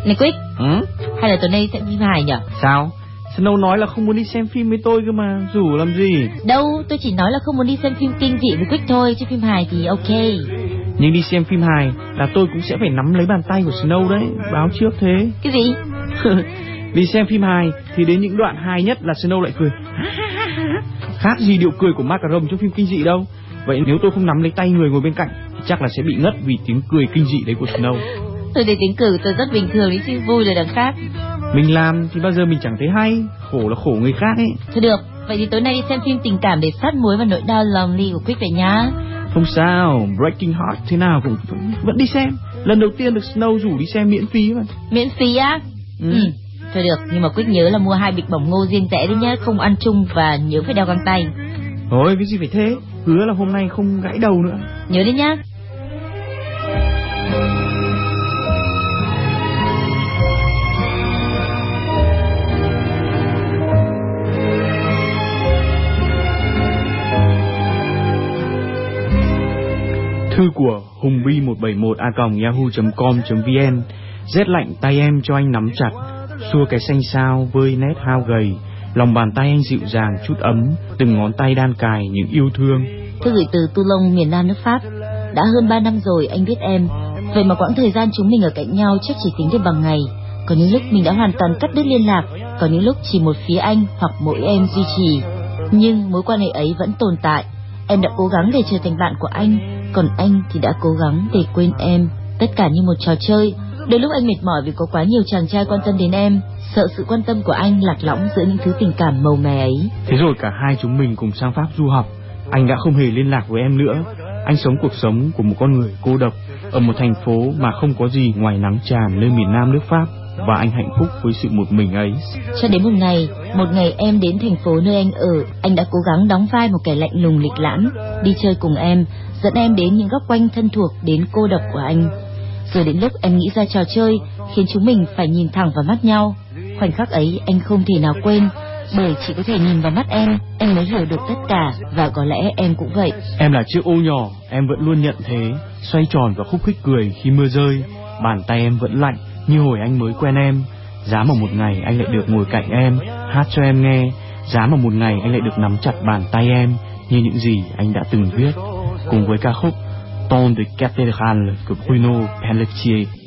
Này Quick, hay là tối nay xem phim hài nhở? Sao? Snow nói là không muốn đi xem phim với tôi cơ mà, rủ làm gì? Đâu, tôi chỉ nói là không muốn đi xem phim kinh dị với Quick thôi, chứ phim hài thì ok. Nhưng đi xem phim hài là tôi cũng sẽ phải nắm lấy bàn tay của Snow đấy, báo trước thế. Cái gì? Đi xem phim hài thì đến những đoạn hài nhất là Snow lại cười. Khác gì điệu cười của Macaron trong phim kinh dị đâu. Vậy nếu tôi không nắm lấy tay người ngồi bên cạnh thì chắc là sẽ bị ngất vì tiếng cười kinh dị đấy của Snow. Tôi thấy tiếng cười tôi rất bình thường đấy chứ, vui là đằng khác. Mình làm thì bao giờ mình chẳng thấy hay, khổ là khổ người khác ấy. Thôi được, vậy thì tối nay đi xem phim tình cảm để sát muối vào nỗi đau lòng ly của Quick về nhá. Không sao, Breaking Heart thế nào cũng vẫn đi xem. Lần đầu tiên được Snow rủ đi xem miễn phí mà. Miễn phí á? Thôi được, nhưng mà Quick nhớ là mua 2 bịch bỏng ngô riêng rẽ đấy nhá, không ăn chung và nhớ phải đeo găng tay. Thôi, cái gì phải thế, hứa là hôm nay không gãy đầu nữa. Nhớ đấy nhá. Thư của hungbi171a.yahoo.com.vn. Rét lạnh tay em cho anh nắm chặt, xua cái xanh xao vơi nét hao gầy, lòng bàn tay anh dịu dàng chút ấm, từng ngón tay đan cài những yêu thương. Thư gửi từ Toulon, miền Nam nước Pháp. Đã hơn 3 năm rồi anh biết em, vậy mà quãng thời gian chúng mình ở cạnh nhau chắc chỉ tính được bằng ngày. Có những lúc mình đã hoàn toàn cắt đứt liên lạc, có những lúc chỉ một phía anh hoặc mỗi em duy trì. Nhưng mối quan hệ ấy vẫn tồn tại. Em đã cố gắng để trở thành bạn của anh, còn anh thì đã cố gắng để quên em. Tất cả như một trò chơi. Đôi lúc anh mệt mỏi vì có quá nhiều chàng trai quan tâm đến em, sợ sự quan tâm của anh lạc lõng giữa những thứ tình cảm màu mè ấy. Thế rồi cả hai chúng mình cùng sang Pháp du học. Anh đã không hề liên lạc với em nữa. Anh sống cuộc sống của một con người cô độc ở một thành phố mà không có gì ngoài nắng tràn nơi miền Nam nước Pháp, và anh hạnh phúc với sự một mình ấy. Cho đến một ngày em đến thành phố nơi anh ở, anh đã cố gắng đóng vai một kẻ lạnh lùng lịch lãm, đi chơi cùng em, dẫn em đến những góc quanh thân thuộc đến cô độc của anh. Rồi đến lúc em nghĩ ra trò chơi khiến chúng mình phải nhìn thẳng vào mắt nhau. Khoảnh khắc ấy anh không thể nào quên, bởi chỉ có thể nhìn vào mắt em, anh mới hiểu được tất cả, và có lẽ em cũng vậy. Em là chiếc ô nhỏ, em vẫn luôn nhận thế, xoay tròn và khúc khích cười khi mưa rơi. Bàn tay em vẫn lạnh như hồi anh mới quen em. Giá mà một ngày anh lại được ngồi cạnh em, hát cho em nghe. Giá mà một ngày anh lại được nắm chặt bàn tay em như những gì anh đã từng viết. Cùng với ca khúc Ton de Cathédrale của Bruno Pelletier.